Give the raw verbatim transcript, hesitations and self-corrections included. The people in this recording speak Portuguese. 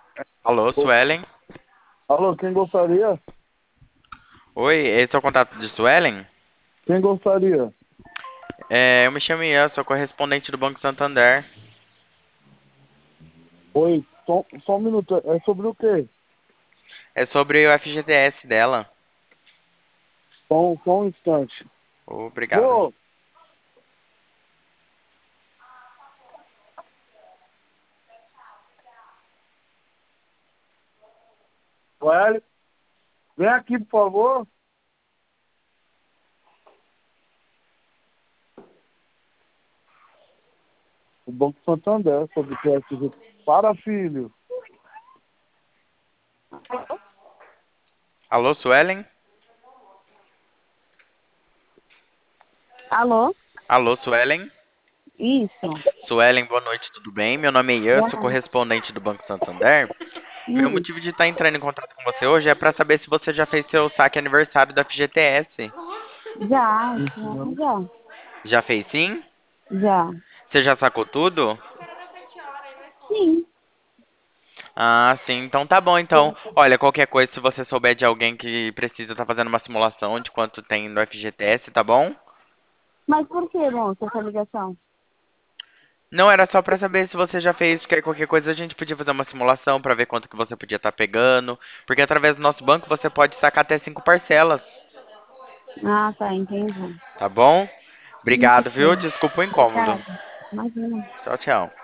Alô, Suelen? Alô, quem gostaria? Oi, esse é o contato de Suelen? Quem gostaria? É, eu me chamo Ian, sou correspondente do Banco Santander. Oi, só, só um minuto. É sobre o quê? É sobre o F G T S dela. Só, um- só um instante. Obrigado. Ô, Sueli, vem aqui, por favor. O Banco Santander, sobre o P S G. Para, filho. Alô, Suelen? Alô? Alô, Suelen? Isso. Suelen, boa noite, tudo bem? Meu nome é Ian, Boa sou noite. correspondente do Banco Santander. Meu Hum, motivo de estar entrando em contato com você hoje é para saber se você já fez seu saque aniversário do F G T S. já, já, Uhum. já. Já fez sim? Já. Você já sacou tudo? Sim. Ah, sim, então tá bom, então. Olha, qualquer coisa, se você souber de alguém que precisa estar fazendo uma simulação de quanto tem no F G T S, tá bom? Mas por que, moça, essa ligação? Não, era só pra saber se você já fez, porque qualquer coisa a gente podia fazer uma simulação pra ver quanto que você podia estar pegando, porque através do nosso banco você pode sacar até cinco parcelas, Ah, tá, entendi. tá bom? Sim, Obrigado, viu? sim. Desculpa o incômodo. Obrigada. Imagina. Tchau, tchau.